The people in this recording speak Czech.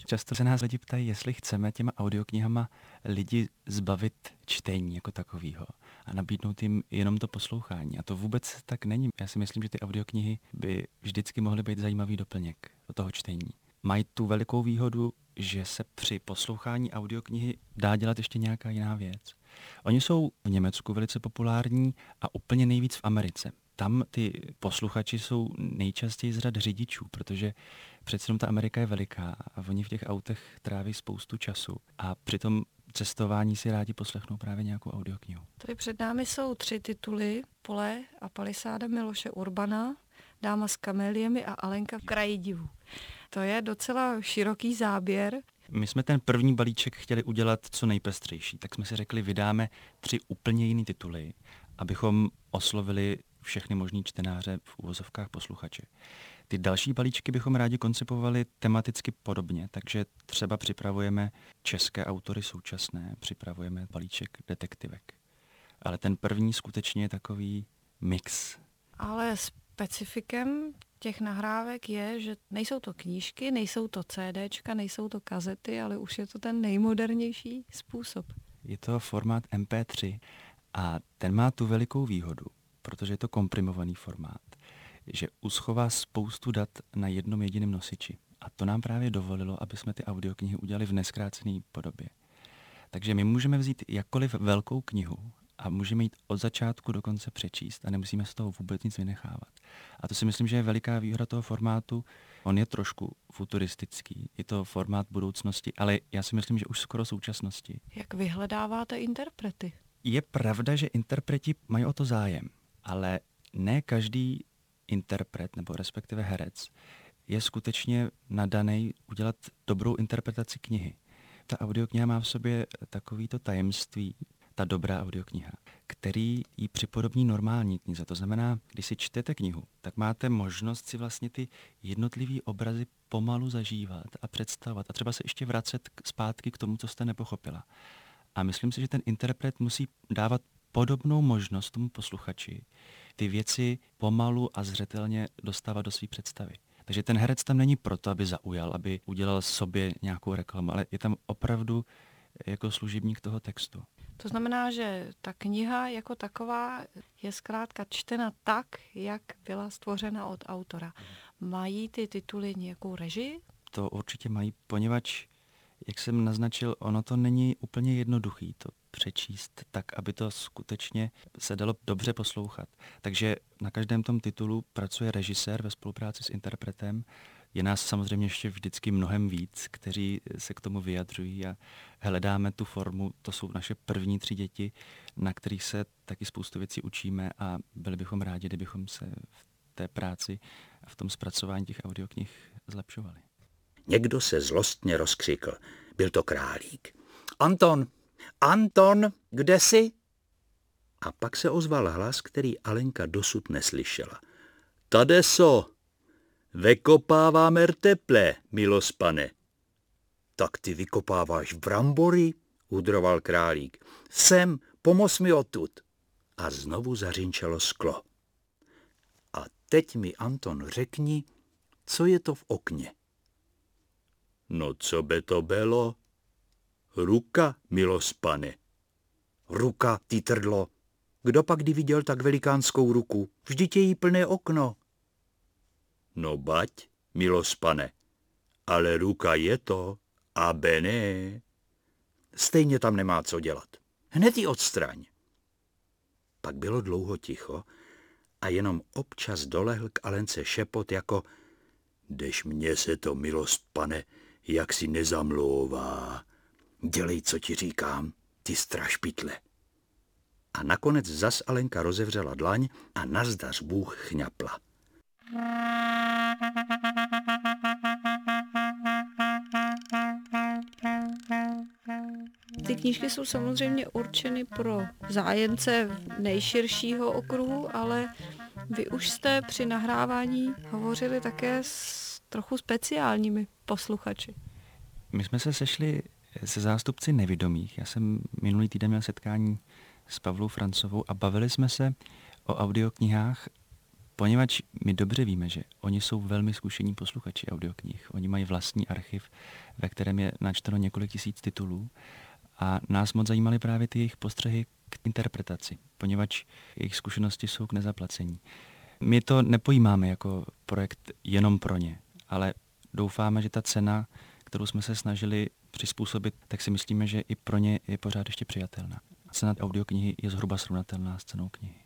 Často se nás lidi ptají, jestli chceme těma audioknihama lidi zbavit čtení jako takového a nabídnout jim jenom to poslouchání. A to vůbec tak není. Já si myslím, že ty audioknihy by vždycky mohly být zajímavý doplněk do toho čtení. Mají tu velikou výhodu, že se při poslouchání audioknihy dá dělat ještě nějaká jiná věc. Oni jsou v Německu velice populární a úplně nejvíc v Americe. Tam ty posluchači jsou nejčastěji z řad řidičů, protože přece jenom ta Amerika je veliká a oni v těch autech tráví spoustu času a při tom cestování si rádi poslechnou právě nějakou audioknihu. Tady před námi jsou 3 tituly: Pole a palisáda Miloše Urbana, Dáma s kameliemi a Alenka v kraji divu. To je docela široký záběr. My jsme ten první balíček chtěli udělat co nejpestřejší, tak jsme si řekli, vydáme 3 úplně jiný tituly, abychom oslovili všechny možný čtenáře v uvozovkách posluchače. Ty další balíčky bychom rádi koncipovali tematicky podobně, takže třeba připravujeme české autory současné, připravujeme balíček detektivek. Ale ten první skutečně je takový mix. Ale specifikem těch nahrávek je, že nejsou to knížky, nejsou to CDčka, nejsou to kazety, ale už je to ten nejmodernější způsob. Je to formát MP3 a ten má tu velikou výhodu, protože je to komprimovaný formát, že uschová spoustu dat na jednom jediném nosiči. A to nám právě dovolilo, aby jsme ty audioknihy udělali v nezkrácené podobě. Takže my můžeme vzít jakkoliv velkou knihu a můžeme jít od začátku do konce přečíst a nemusíme z toho vůbec nic vynechávat. A to si myslím, že je veliká výhoda toho formátu. On je trošku futuristický, je to formát budoucnosti, ale já si myslím, že už skoro současnosti. Jak vyhledáváte interprety? Je pravda, že interpreti mají o to zájem, ale ne každý interpret nebo respektive herec je skutečně nadaný udělat dobrou interpretaci knihy. Ta audiokniha má v sobě takovýto tajemství, ta dobrá audiokniha, který ji připodobní normální knize. To znamená, když si čtete knihu, tak máte možnost si vlastně ty jednotlivý obrazy pomalu zažívat a představovat a třeba se ještě vracet zpátky k tomu, co jste nepochopila. A myslím si, že ten interpret musí dávat podobnou možnost tomu posluchači ty věci pomalu a zřetelně dostávat do své představy. Takže ten herec tam není proto, aby zaujal, aby udělal sobě nějakou reklamu, ale je tam opravdu jako služebník toho textu. To znamená, že ta kniha jako taková je zkrátka čtena tak, jak byla stvořena od autora. Mají ty tituly nějakou režii? To určitě mají, poněvadž, jak jsem naznačil, ono to není úplně jednoduchý to přečíst tak, aby to skutečně se dalo dobře poslouchat. Takže na každém tom titulu pracuje režisér ve spolupráci s interpretem. Je nás samozřejmě ještě vždycky mnohem víc, kteří se k tomu vyjadřují a hledáme tu formu. To jsou naše první 3 děti, na kterých se taky spoustu věcí učíme a byli bychom rádi, kdybychom se v té práci a v tom zpracování těch audioknih zlepšovali. Někdo se zlostně rozkřikl. Byl to Králík. Anton! Anton, kde jsi? A pak se ozval hlas, který Alenka dosud neslyšela. Tadeso, vykopáváme teple, milospane. Tak ty vykopáváš brambory? Udroval Králík. Sem, pomoz mi odtud. A znovu zařinčelo sklo. A teď mi, Anton, řekni, co je to v okně. No co by to bylo? Ruka, milospane. Ruka, ty trdlo. Kdo pak kdy viděl tak velikánskou ruku? Vždyť je jí plné okno. No bať, milospane, ale ruka je to, abe ne. Stejně tam nemá co dělat. Hned ji odstraň. Pak bylo dlouho ticho a jenom občas dolehl k Alence šepot jako Dež mně se to, milost pane, jak si nezamlouvá. Dělej, co ti říkám, ty strašpitle. A nakonec zas Alenka rozevřela dlaň a nazdař Bůh chňapla. Ty knížky jsou samozřejmě určeny pro zájemce nejširšího okruhu, ale vy už jste při nahrávání hovořili také s trochu speciálními posluchači. My jsme se sešli se zástupci nevidomých. Já jsem minulý týden měl setkání s Pavlou Francovou a bavili jsme se o audioknihách Poněvadž my dobře víme, že oni jsou velmi zkušení posluchači audioknih. Oni mají vlastní archiv, ve kterém je načteno několik tisíc titulů a nás moc zajímaly právě ty jejich postřehy k interpretaci, poněvadž jejich zkušenosti jsou k nezaplacení. My to nepojímáme jako projekt jenom pro ně, ale doufáme, že ta cena, kterou jsme se snažili přizpůsobit, tak si myslíme, že i pro ně je pořád ještě přijatelná. Cena audioknihy je zhruba srovnatelná s cenou knihy.